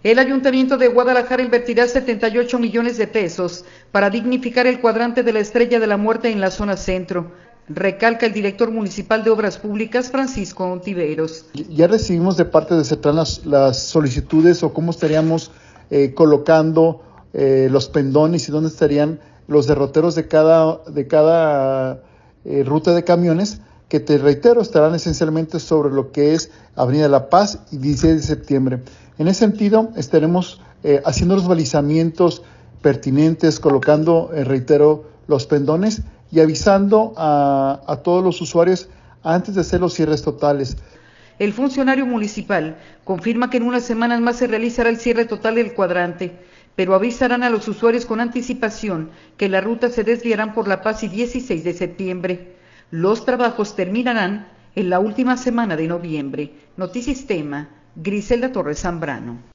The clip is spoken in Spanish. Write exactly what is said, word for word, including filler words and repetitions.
El Ayuntamiento de Guadalajara invertirá setenta y ocho millones de pesos para dignificar el cuadrante de la Estrella de la Muerte en la zona centro, recalca el director municipal de Obras Públicas, Francisco Ontiveros. Ya recibimos de parte de CETRAN las, las solicitudes o cómo estaríamos eh, colocando eh, los pendones y dónde estarían los derroteros de cada, de cada eh, ruta de camiones, que te reitero, estarán esencialmente sobre lo que es Avenida La Paz y dieciséis de septiembre. En ese sentido, estaremos eh, haciendo los balizamientos pertinentes, colocando, eh, reitero, los pendones y avisando a, a todos los usuarios antes de hacer los cierres totales. El funcionario municipal confirma que en unas semanas más se realizará el cierre total del cuadrante, pero avisarán a los usuarios con anticipación que las rutas se desviarán por La Paz y dieciséis de septiembre. Los trabajos terminarán en la última semana de noviembre. Notisistema, Griselda Torres Zambrano.